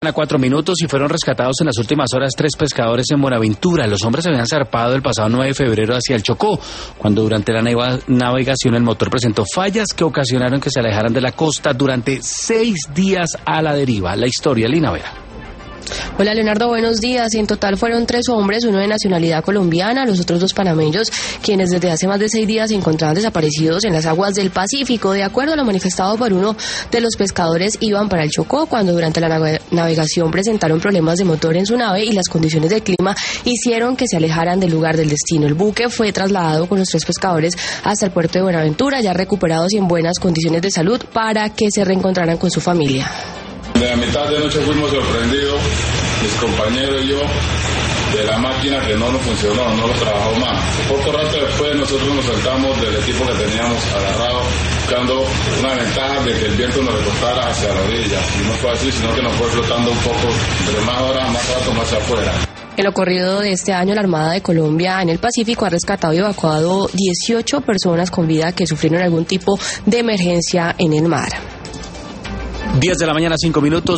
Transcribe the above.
A 4 minutos y fueron rescatados en las últimas horas 3 pescadores en Buenaventura. Los hombres habían zarpado el pasado 9 de febrero hacia el Chocó, cuando durante la navegación el motor presentó fallas que ocasionaron que se alejaran de la costa durante 6 días a la deriva. La historia, Lina Vera. Hola Leonardo, buenos días. En total fueron 3 hombres, uno de nacionalidad colombiana, los otros 2 panameños, quienes desde hace más de 6 días se encontraban desaparecidos en las aguas del Pacífico. De acuerdo a lo manifestado por uno de los pescadores, iban para el Chocó cuando durante la navegación presentaron problemas de motor en su nave y las condiciones del clima hicieron que se alejaran del lugar del destino. El buque fue trasladado con los 3 pescadores hasta el puerto de Buenaventura, ya recuperados y en buenas condiciones de salud, para que se reencontraran con su familia. De la mitad de noche fuimos sorprendidos, mis compañeros y yo, de la máquina que no nos funcionó, no lo trabajó más. Poco rato después nosotros nos saltamos del equipo que teníamos agarrado, buscando una ventaja de que el viento nos recortara hacia la orilla. Y no fue así, sino que nos fue flotando un poco, entre más horas, más rato, más afuera. En lo corrido de este año, la Armada de Colombia en el Pacífico ha rescatado y evacuado 18 personas con vida que sufrieron algún tipo de emergencia en el mar. 10 de la mañana, 5 minutos.